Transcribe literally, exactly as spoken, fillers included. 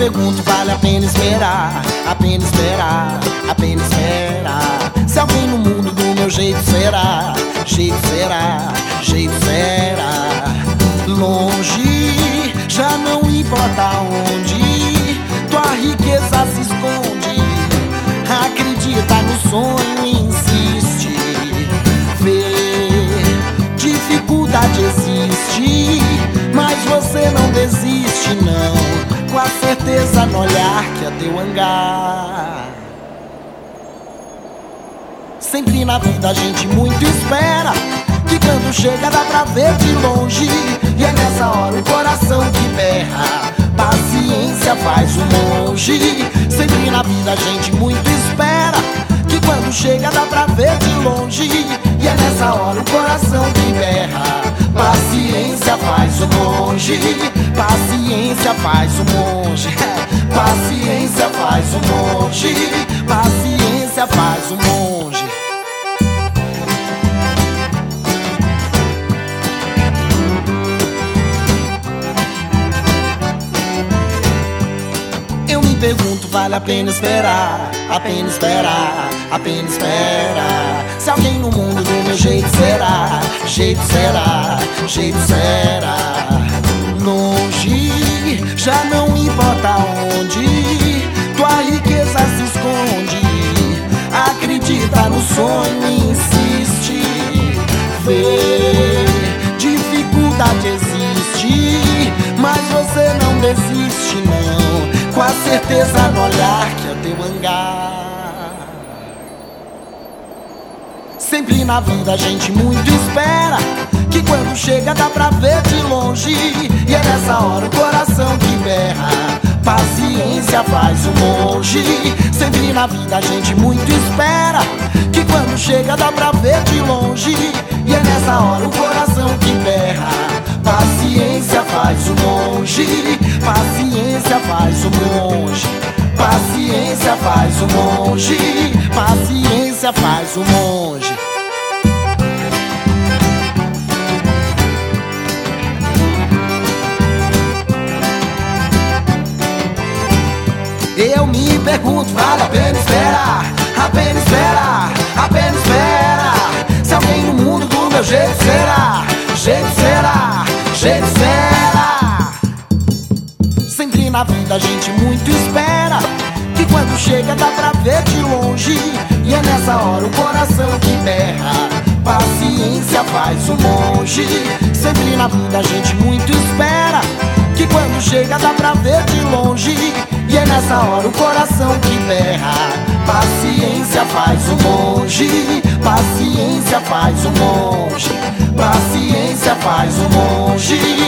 pergunto, vale a pena esperar, a pena esperar, a pena esperar. Se alguém no mundo do meu jeito será, jeito será, jeito será. Longe, já não importa onde tua riqueza se esconde. Acredita no sonho e insiste. Vê, dificuldade existe, mas você não desiste não. Com a certeza no olhar que é teu hangar. Sempre na vida a gente muito espera, que quando chega dá pra ver de longe. E é nessa hora o coração que berra, paciência faz o monge. Sempre na vida a gente muito espera, que quando chega dá pra ver de longe. E é nessa hora o coração que berra, paciência faz o monge. Paciência faz o monge. Paciência faz o monge. Paciência faz o monge. Eu me pergunto, vale a pena esperar, a pena esperar, a pena esperar. Se alguém no mundo do meu jeito será, jeito será, jeito será. Longe, já não importa onde tua riqueza se esconde. Acredita no sonho e insiste. Vê, dificuldade existe, mas você não desiste não. Com a certeza no olhar que é teu hangar. Sempre na vida a gente muito espera, que quando chega dá pra ver de longe. E é nessa hora o coração que berra, paciência faz o monge. Sempre na vida a gente muito espera, que quando chega dá pra ver de longe. E é nessa hora o coração que berra, paciência faz o monge. Paciência faz o monge. Paciência faz o monge. Paciência faz o monge. Eu me pergunto, vale a pena esperar, a pena esperar, a pena esperar. Se alguém no mundo do meu jeito será, jeito será, jeito será. Sempre na vida a gente muito espera, que quando chega dá pra ver de longe. E é nessa hora o coração que berra, paciência faz o monge. Sempre na vida a gente muito espera, que quando chega dá pra ver de longe. E é nessa hora o coração que berra, paciência faz o monge. Paciência faz o monge. Paciência faz o monge.